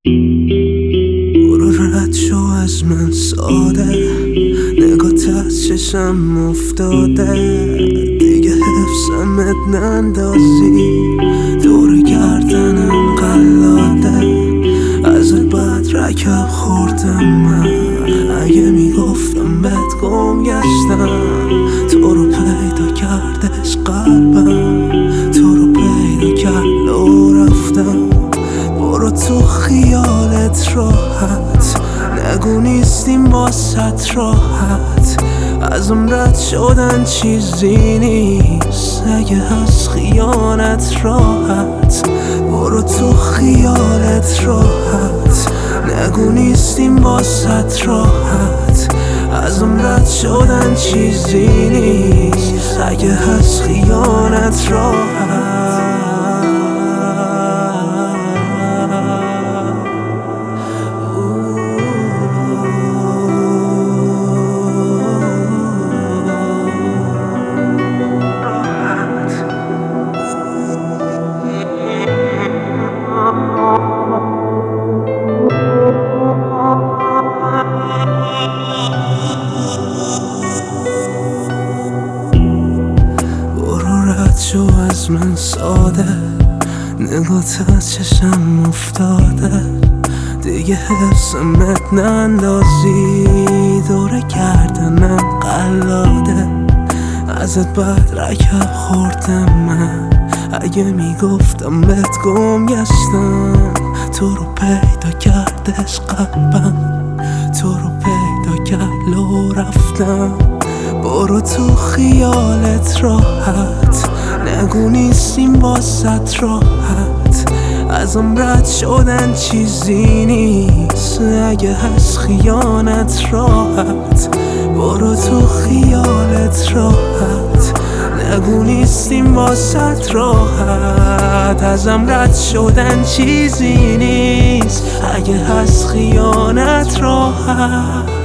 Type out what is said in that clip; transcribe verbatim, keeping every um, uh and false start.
برو رد شو از من ساده، نگات از چشم افتاده، دیگه حفظمت نندازی، دور گردنم قلاده، ازت بد رکب خوردم من، اگه میگفتم بهت گم گشتم، تو رو پیدا کردش قلبم، تو رو پیدا کرد و رفتم. برو تو خیالت راحت، نگو نیستیم باست راحت، ازم رد شدن چیزی نیست اگه از خیانت راحت. برو تو خیالت راحت، نگو نیستیم باست راحت، ازم رد شدن چیزی نیست اگه از خیانت راحت. شو از من ساده، نگات از چشم افتاده، دیگه حفظمت نندازی، دور گردنم قلاده، ازت بد رکب خوردم من، اگه میگفتم بهت گم گشتم، تو رو پیدا کردش قلبم، تو رو پیدا کرد و رفتم. برو تو خیالت راحت، نگو نیستیم باست راحت، ازم رد شدن چیزی نیست اگه از خیانت راحت. برو تو خیالت راحت، نگو نیستیم باست راحت، ازم رد شدن چیزی نیست اگه از خیانت راحت.